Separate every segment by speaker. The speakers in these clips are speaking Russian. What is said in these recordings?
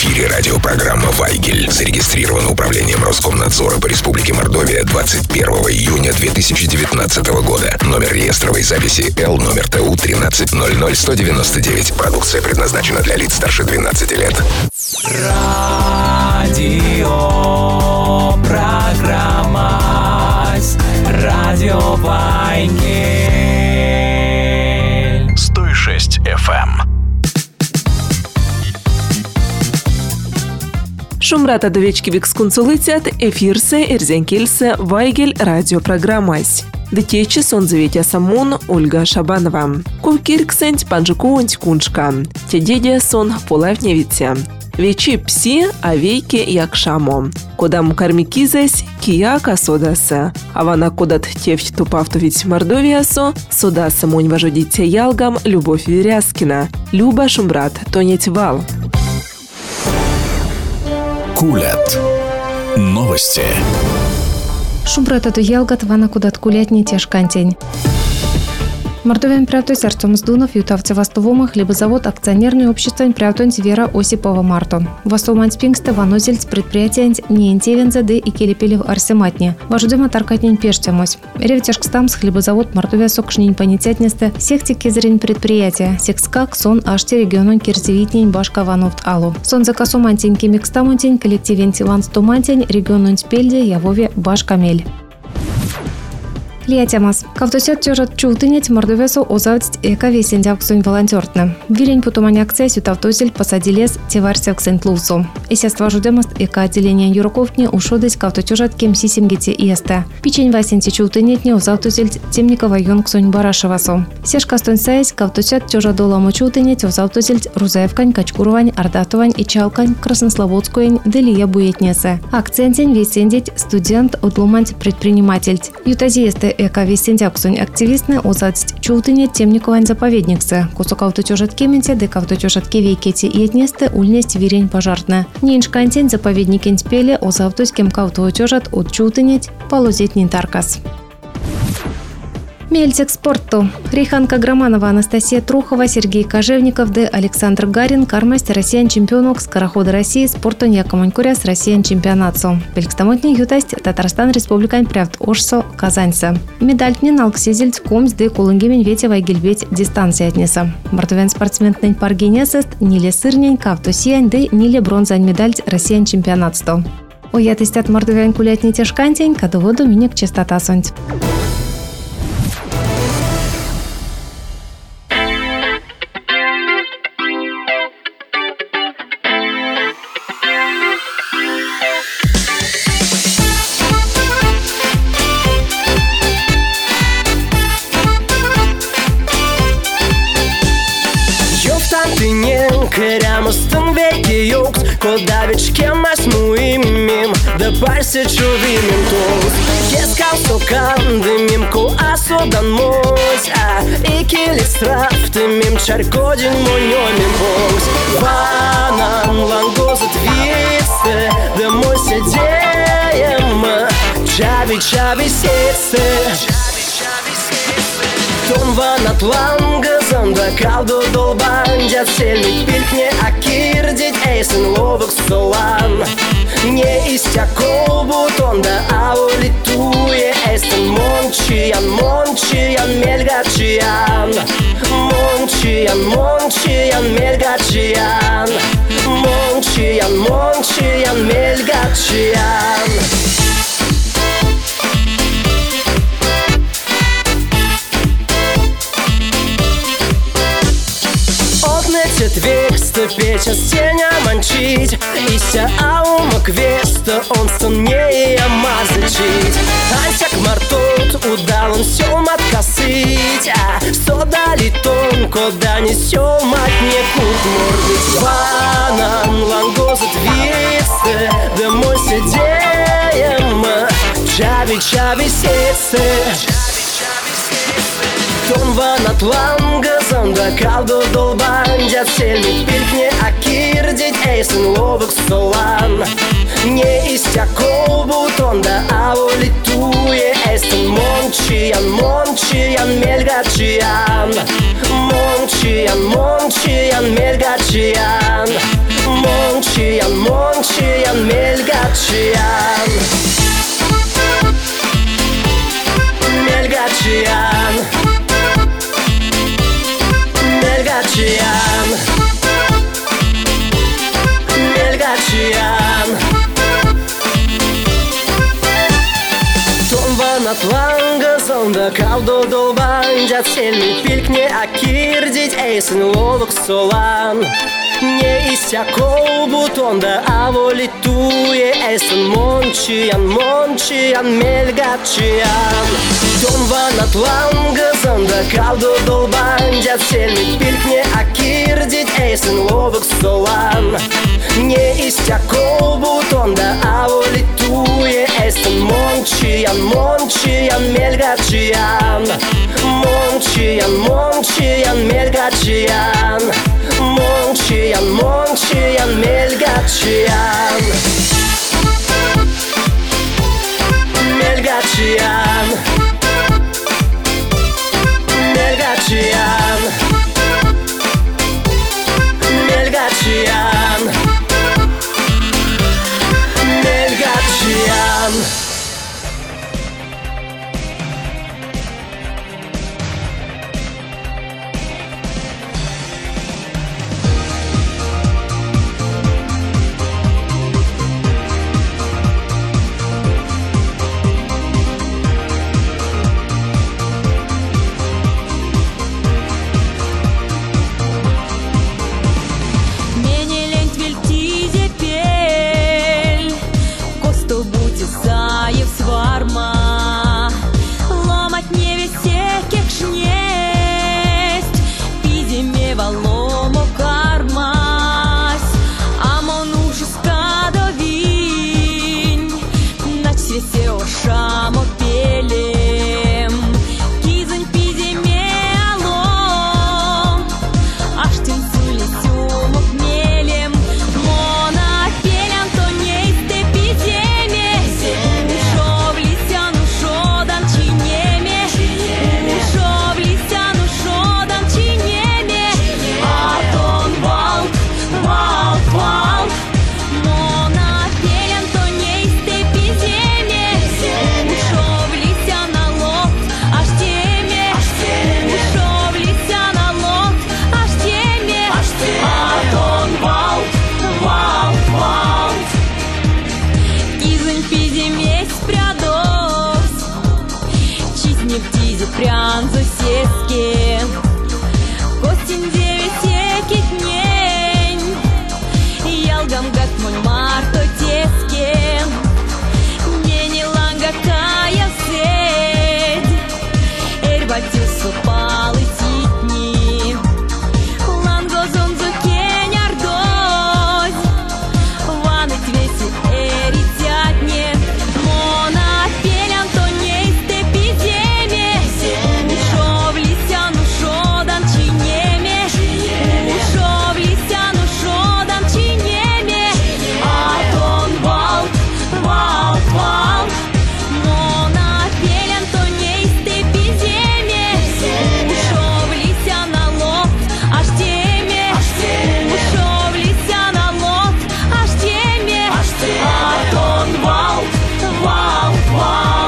Speaker 1: эфире радиопрограмма «Вайгель». Зарегистрирована управлением Роскомнадзора по Республике Мордовия 21 июня 2019 года. Номер реестровой записи Л номер ТУ 1300199. Продукция предназначена для лиц старше 12 лет.
Speaker 2: Радиопрограмма «Радио Вайгель».
Speaker 1: 106 FM.
Speaker 3: Шумрата довечки бекскунцулыцят, эфирсе, эрзянкельсе, Вайгель радиопрограммась. Детечи сонзаветя самун Ольга Шабанова. Кувкирксенть панжикуонть куншка. Те дедя сон полавневице. Вечи пси, а вейки якшамо. Кодам кармикизес, кияка содаса. Авана кодат тефть тупавтовить Мордовиасо, содаса мунь вожодите ялгам Любовь Веряскина. Люба Шумрат, тонеть вал.
Speaker 1: Кулят. Новости.
Speaker 4: Шумрата ялгат вана кудат кулятни тяжкантень. Мордовян прятусь Артем Сдунов, ютавце Вастовома, хлебозавод, акционерное общество прятусь Вера Осипова Мартон. Вастовманс Пингста ванозельц предприятия не интевенза де и келепелев арсематне. Важудема таркатнень пештямось. Ревтяшкстамс хлебозавод Мордовия сокшнень понятятнесте сехти кезрень предприятия. Секскак сон ашти регионон кирзевитнень башка вановт алу. Сон закасумантень кемикстамунтень коллективенти ванстомантень регионон спельде явове башкамель. Лиятямас. Кавтосят тёжат чултынять Мордовесу озавцить эка весендяк сунь волонтёртны. Вилень путумань акция сютавтозель посадилес теварсяк сент-лусу. Эсяства жудемаст эка отделение юроковтни ушодысь кавтотёжат кем сисимгите иеста. Пичень васенти чултынетни озавтозель темникова йонг сунь барашевасу. Сешка стонь сайсь кавтосят тёжат доламу чултынеть озавтозель Рузаевкань, Качкурувань, Ардатувань и Чалкань, Краснослободскуень, Делия буетнесе. Акцентень весендить студент отлуманть предприниматель. Ютазиесте эка весендяксунь активистны озадсть чултыне темниковань заповедниксе. Кусок автотёжат кементе, дек автотёжат кевейкети и этнесте ульнесть вирень пожартна. Ниншкантень заповедникень спеле озавтось кемка автотёжат от чултынеть полозетнин таркас. Мельцек спорту. Рейханка Громанова, Анастасия Трухова, Сергей Кожевников, Д. Александр Гарин, кармасть Россиян чемпионок скорохода России, спорту Якомонькуря с Россиян чемпионатцу. Белькстамотни ютасть Татарстан Республикань прявт Ошсо Казаньса. Медальтнин алксизельц комс Д. Кулынгемень ветя вайгельбеть дистанция отнеса. Мартовен спортсментнень паргинесест, ниле сырнень, кавтосиян, Д. ниле бронзань медальт Россиян чемпионатсту. Оятыстят мордовян кулятни тяжкантень, кадоводу миник чистота сонть.
Speaker 5: Keremustun veki yoks Kodavich kemas muimim Da parse čuvimim tos Keskal sokandimim Ko asodan mos Ikili straftimim Čarkodin monjomim boks Vanan langozat viste Da moj sedejem Čavi setse Ton vanat langazan Da kaldo dolbanjat Selmik pilkne akirdit Eisen lovuk solan Не истякол бутон Да аулитуе Eisten monchian melgachian Monchian melgachian Monchian melgachian Четверста печа стеня манчить Ися аума квеста Он станнее мазачить Ансяк мартот удалон сём откосыть Содали тонко да не сём от не кут мордыть Ванан лангозат весте Да мой седеем Чави сетсе Ton vanat langazan Da kaldo dolbanjat Selmik pilkne akirdit Eisen lovuk solan Не истякол бутон Да аулитуе Eisten monchian melgachian Monchian melgachian Мончиян, мончиян, мельгачиян. Мельгачиян, мельгачиян, мельгачиян. Atlanga zonda kaldo dolbanca Selmi pilknie akirdit Eysin lovuk solan Не иссякол бутонда, а волитуе Eysin мончиян, мончиян, мельгачиян. Донван Атлanga zonda kaldo dolbanca Selmi pilknie akirdit Eysin lovuk solan Не иссякол бутонда, а волитуе Eysin мончиян, мончиян, мельгачиян. Мончиян, мончиян, мельгачиян. Мончиян, мончиян, мельгачиян. Мельгачиян, мельгачиян, мельгачиян, мельгачиян.
Speaker 6: Прям за сески Костин девятеки днень Ялгам гак мой марто тески Дени ланга кая седь Эрбатил супал и титни Ланго зонзу кень ардозь Ваны твеси эри тятне Мона пелян то не истепидеми Ушов лисян, ушодан чинеме Ушов лисян, ушодан чинеме Атон вал, вал, вал Мона пелян то не истепидеми Ушов лисян на лоб, аж теме Ушов лисян на лоб, аж теме Атон вал, вал, вал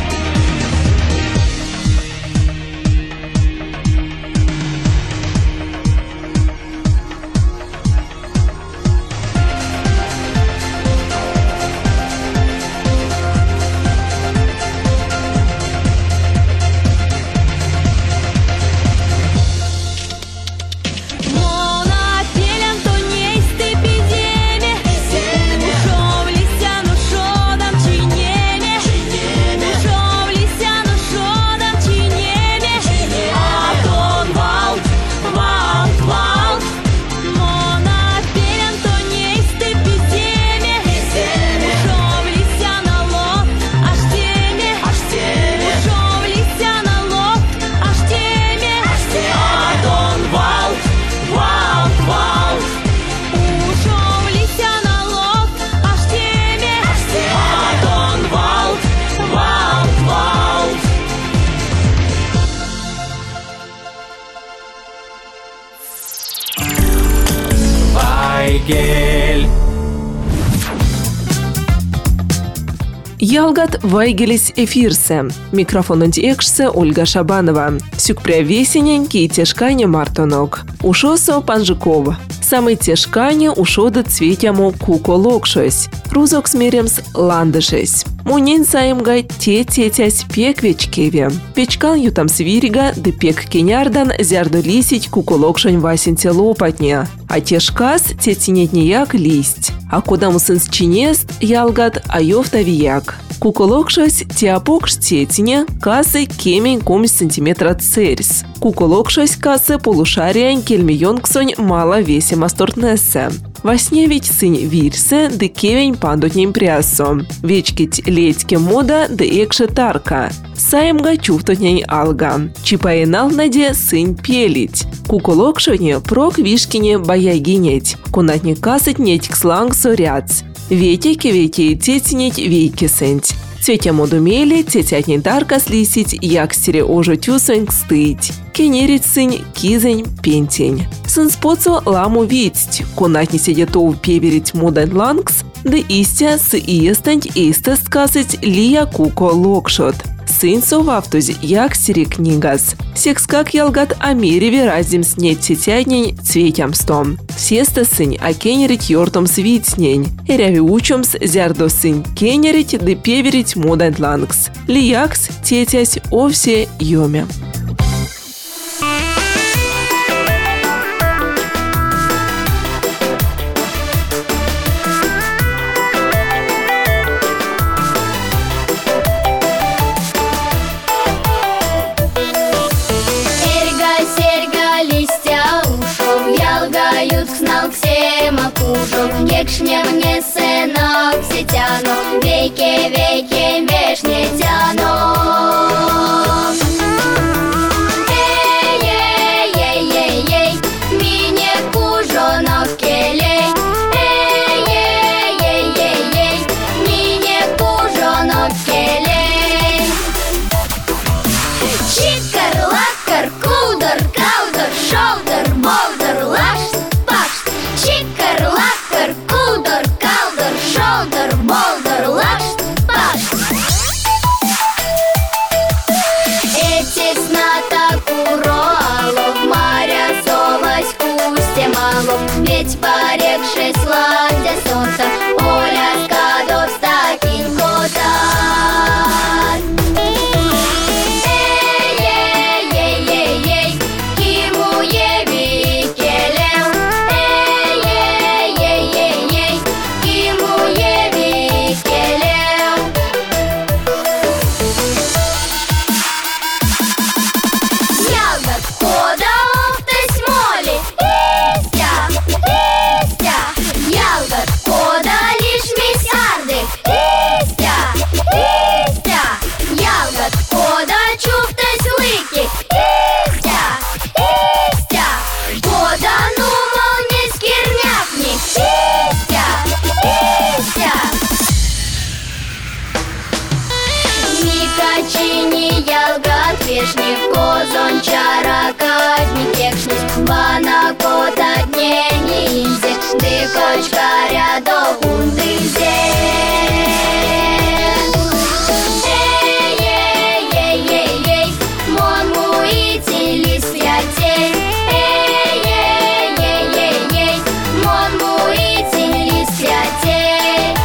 Speaker 6: Мона пелян то не истепидеми Ушов лисян, ушодан чинеме Ушов лисян, ушодан чинеме Атон вал, вал, вал Мона пелян то не истепидеми Ушов лисян на лоб, аж теме Ушов лисян на лоб, аж теме Атон вал, вал, вал Ушов лисян на лоб, аж теме Атон вал, вал, вал
Speaker 2: Weigel
Speaker 3: Ялгат Вайгелис эфирсе. Микрофон экшсе Ольга Шабанова. Сюкпря весенень ки тешкане мартонок. Ушосо Панжиков. Самый тешкане ушоды цветяму куко локшось. Рузок смеремс ландышесь. Мунин саимга те-тетясь пек вечкеве. Печкан ютам свирига де пек кенярдан зярду лисить куко локшонь васенте лопатня. А тешкас тетинетнияк листь. А куда мусынс чинест ялгат айофта вияк. Куко локшось теапокш тетине касы кемень комь сантиметра церс. Куко локшось касы полушариань кельмионксонь мало весе мастортнессе. Во сне ведь сынь вирсе, де кевень пандутнем прясо. Вечкить летьке мода, де экше тарка. Саемга чуфтотнень алга. Чипаенал наде сынь пелить. Куколокшоне прок вишкине баягинеть. Кунатне касать неть ксланг соряц. Ветеки ветей тетинеть вейки сэнть. Тетя модумели, тетятней тарка слисить, якстере ожо тюсонь кстыть. Кенерить сынь, кизень, пентень. Сын споцу ламу видеть, кунатни сидетов певерить моден лангс, да истя с иестанть эйстест касать лия куко локшот. Сын совавтуз якстере книгас. Секс как ялгат америве разим снеть тетятнень цветямстом. Сеста сынь, а кенерить йортом свитснень. Эряви учомс зярдо сынь кенерить да певерить моден лангс. Лиякс тетясь овсе йоме.
Speaker 7: Екшне мне сынок сетяно, веки вешне тяно. Эй, мине кужонок келей. Эй, мине кужонок келей. Чикар-лакар, кудор, каудор, шолдор, болдор, лашт, пашт. Чикар-лакар, кудор, каудор, шолдор, болдор, лашт, пашт. Эти сната куралов, маря совась кусте малов, ведь порекшись ладя солнца, Оля скадов стакинь кота. Вешни козон чара каждник екшнись, вана кота дне не инзе, ды кочка рядов ундызе. Эй, мон муители святей. Эй, мон муители святей.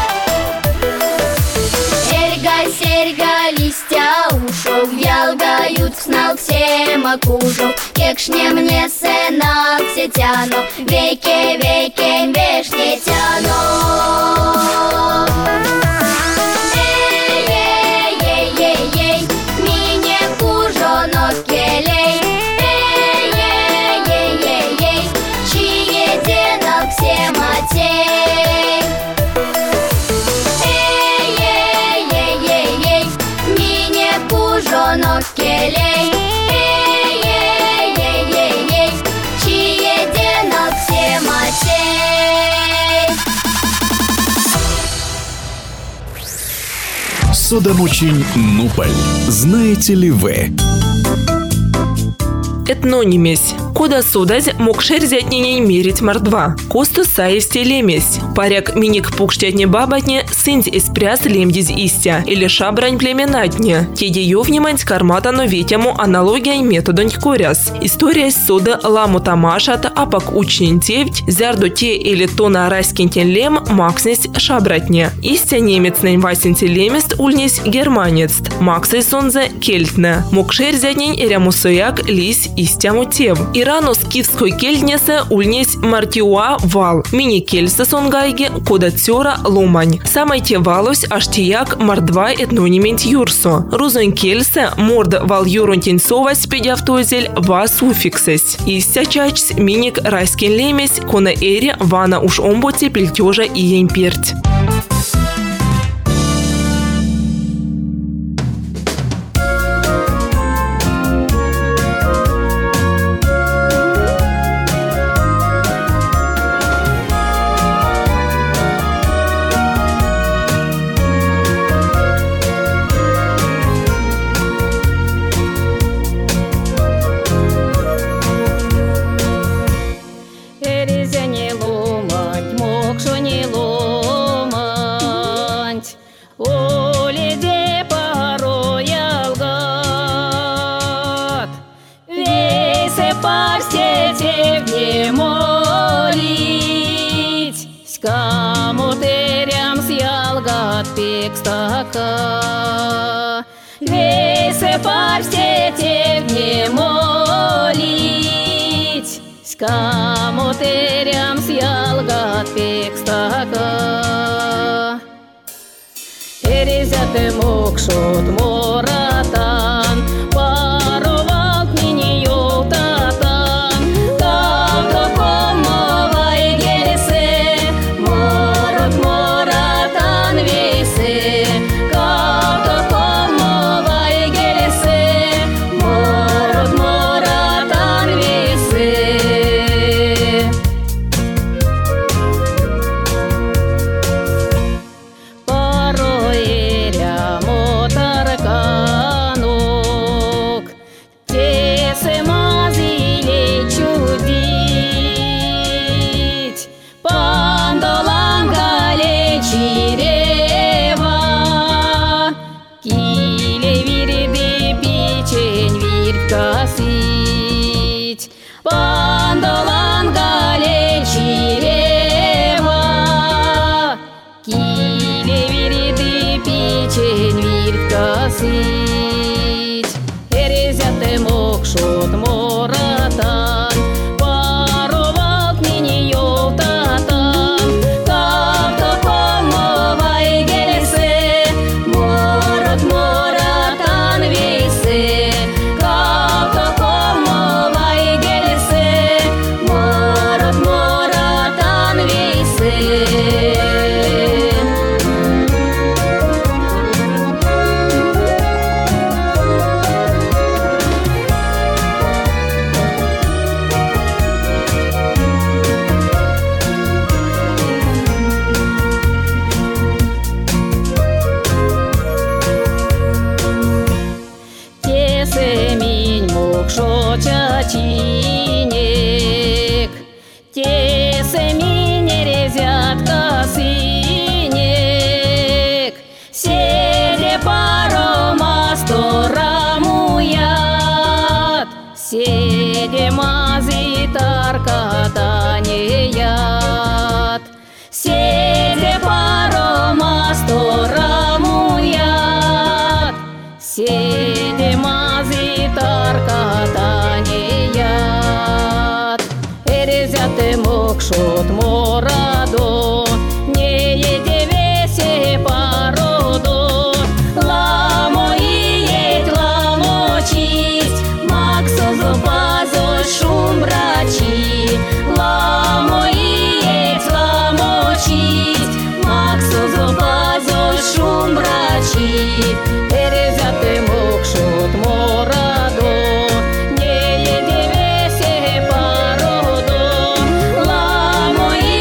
Speaker 7: Серьга, листья ушов, ялгают знал всем окужов. Екшне мне сынок сетяно, веки вешне тяно. Эй, мине кужонок келей. Эй, чье денок все матей. Мине кужонок келей. Чье денок все матей.
Speaker 8: Судомучень Нуполь. Знаете ли вы?
Speaker 3: Этнонимесь. Куда судать мог шерзятней мерить мордва. Косту саевсте лемесь. Паряк миник пукштятне бабатне сынь эспряс лемдиз истя. Или шабрань племенатне. Теде ёвнимать карматану ветяму аналогия методонь коряс. История суда ламу тамашат, апак учнин тевть, зярду те или то на раскинтен лем макснесть шабратне. Истя немецнень васенте лемест ульнесь германецт. Максей сонзе кельтне. Мог шерзятнень рямусояк лись истяму тев. Ирану скифской кельтнесе ульнесь мартиуа вал. Мини кельсе сонгайге кодатсёра ломань. Самой те валось аж тияк мордва этнонимент юрсо. Рузонь кельсе морд вал юрунтень совась педявтозель ва суффиксес. Истя чачс миник райскин лемесь кона эри вана уж омботе плетежа и емперть.
Speaker 6: Вейсе парстете не молить, скамотерям сялгат пекстака. Эрезяте мокшот моратан, паровал мини ёлтатан, кавто комовай гелесе, морот моратан вейсе. Эрезяте мокшот моратан, паровал мини ёлтатан, кавто комовай гелесе, морот моратан вейсе, кавто комовай гелесе, морот моратан вейсе. Чачинек, тесеми нерезятка синек, седе парома сторамуят, седе мазитарка танеят, седе парома сторамуят, седе мазитарка танеят. Эрезяте мокшот морадо, не еде весе пародо, ламо иеть, ламо чисть, максо зубазо шумбрачи, ламо иеть, ламо чисть, максо зубазо шумбрачи. Эрезяте мокшот морадо, не еде весе пародо, ламо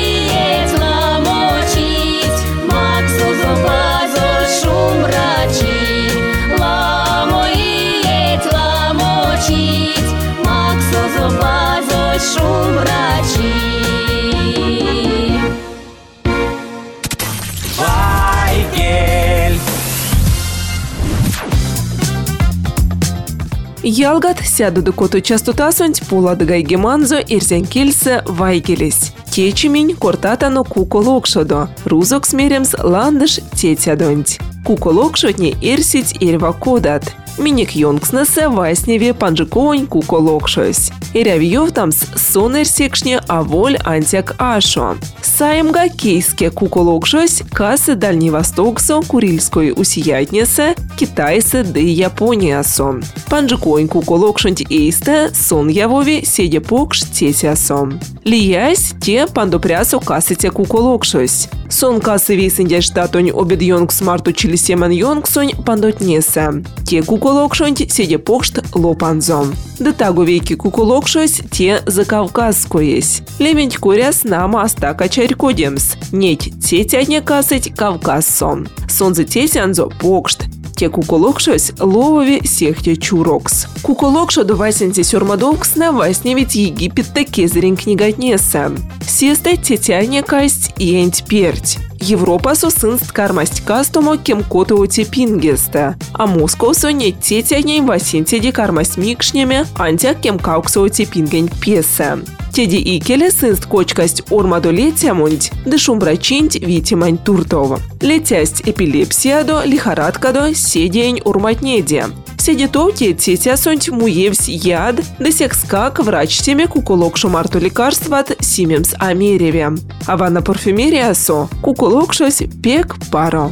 Speaker 3: Ялгат сяду до коту частотасунть поладыгай геманзо эрзянкельсе вайгелись. Течимень кортатано куколокшодо. Рузок смеремс ландыш тетядонть. Куколокшодне эрсить эрва кодат. Миник йонгснесе вайсневе панжиконь куколокшось. Эрявьев тамс сон эрсекшне аволь антяк ашо. Саемга кейске куколокшось касы Дальний Востоксо, Курильской усиятнесе, Китайсе да Япониасо. Панжиконь куколокшонть эйсте сон явови седе покш тесясо. Лиясь те пандопрясо касыте куколокшось. Сон касы вейсендя штатонь обед йонгс марту чилисеман йонгсонь пандотнесе. Те куколокшонть седе покшт лопанзом. Да тагу вейки куколокшось те закавказскоесь. Лемень коряс нама астака чарькодемс. Неть тетятне касыть кавказсон. Сонзе тесянзо покшт. Те куколокшось ловови сехте чурокс. Куколокшо до вайсенте сюрмадовкс на вайсневить Египет таки зрень книгатнеса. Сесте тетяне касть и энть перть. Европа сосынст кармасть кастомо кем котоу тепингеста, а Москва соне тетяней васинте ди кармасть микшнями антяк кем кауксоу тепингень песа. Теди икеле сынст кочкасть ормадо летямунть, да шумбрачинть витимань туртова. Летясть эпилепсиадо, лихорадкадо, седень урматнеде. Седито тетя сонть муевсь яд, да секскак врач теме куколокшу марту лекарстват симемс амереве. А ванна парфюмерия со куколокшось пек паро.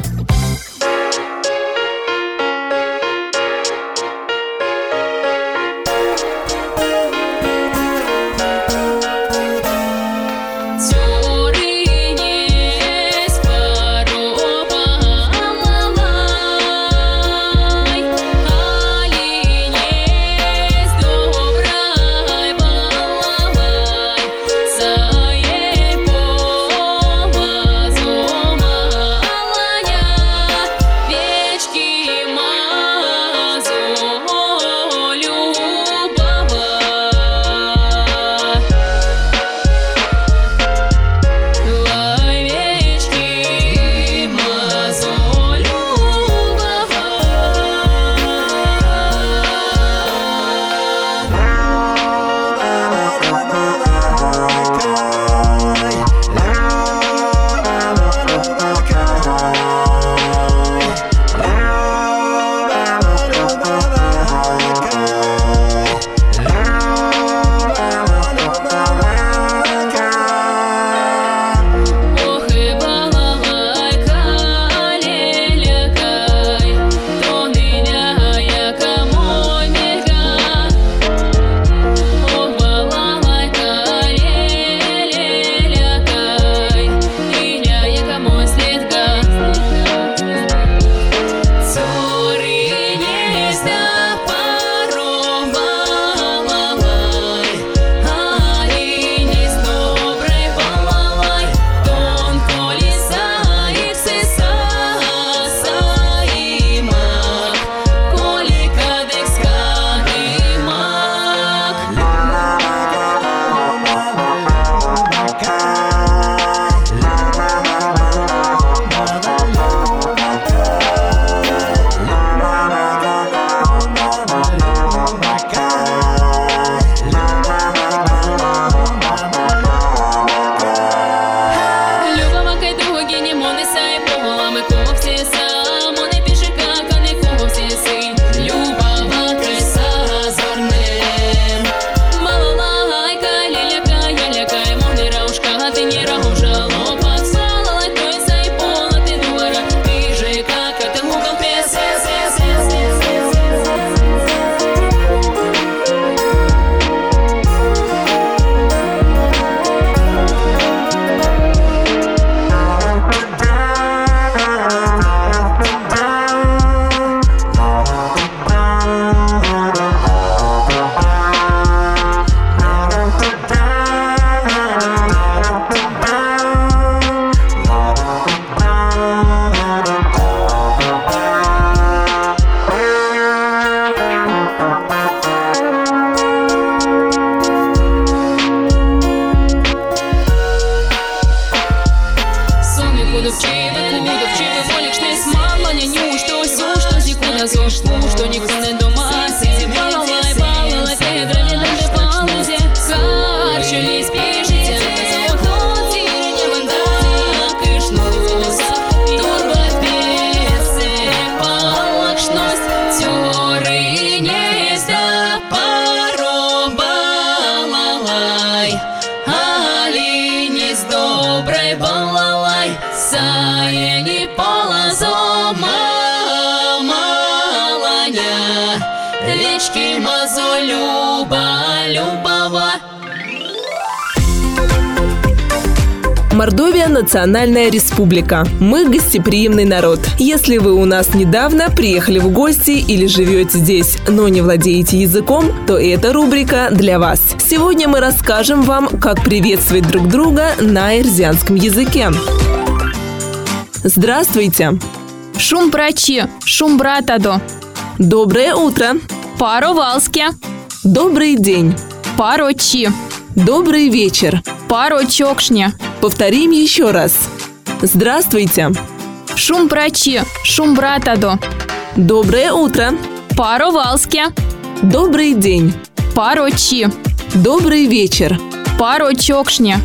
Speaker 3: Мордовия – национальная республика. Мы гостеприимный народ. Если вы у нас недавно приехали в гости или живете здесь, но не владеете языком, то эта рубрика для вас. Сегодня мы расскажем вам, как приветствовать друг друга на эрзианском языке. Здравствуйте!
Speaker 8: Шум прачи, шум братадо.
Speaker 3: Доброе утро!
Speaker 8: Паро валске.
Speaker 3: Добрый день!
Speaker 8: Паро чи.
Speaker 3: Добрый вечер!
Speaker 8: Паро чокшне.
Speaker 3: Повторим еще раз. Здравствуйте!
Speaker 8: Шум прачи, шум братадо.
Speaker 3: Доброе утро!
Speaker 8: Паро валске.
Speaker 3: Добрый день!
Speaker 8: Паро чи.
Speaker 3: Добрый вечер!
Speaker 8: Паро чокшне.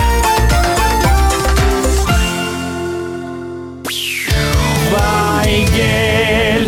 Speaker 2: Вайгель.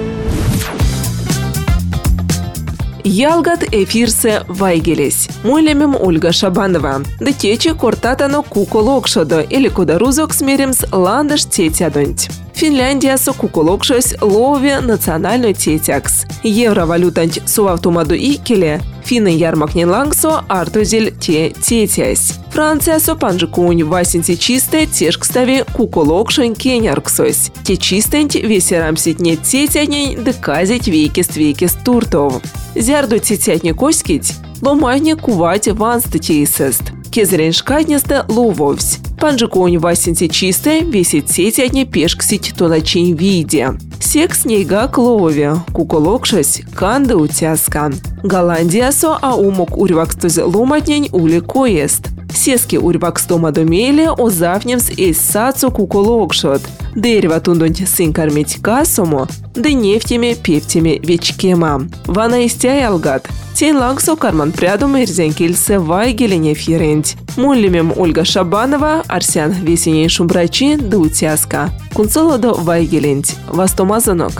Speaker 3: Ялгат эфирсе вайгелес. Муйлемем Ольга Шабанова. Детече кортатано куколокшодо или кодарузок смеримс ландыш тетядонть. Финляндия со куколокшось лове национальной тетякс. Евровалютант сувавтумаду икеле. Финны ярмакнен лангсо артузель те тетясь. Франция со панжикунь васинти чисте тешкстави куколокшень кенярксось. Те чистеньь весерам ситне тетянень деказить вейкест туртов. Зярду тетятне коськить, ломайне кувать ванстатейсест. Кезрень шкаднесте лововсь. Панжикунь васинти чисте весит тетятне пешксить тоначень виде. Секс нейга клове, куколокшась канды утяска. Голландия со аумок урвакстуз ломатнень ули коест. Сески урвакстома домеле озавнемс эс сацу куколокшот. Дерева тундунь сын кормить касому, да нефтями певтями вечкема. Вана истяй алгат. Тень лангсо карман прядум эрзянкельсе вайгелене фиренть. Муллимем Ольга Шабанова, Арсян весеней шумбрачи да утяска. Кунцолодо вайгеленть. Вастомазанок.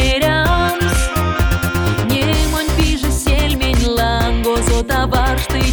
Speaker 9: Товар,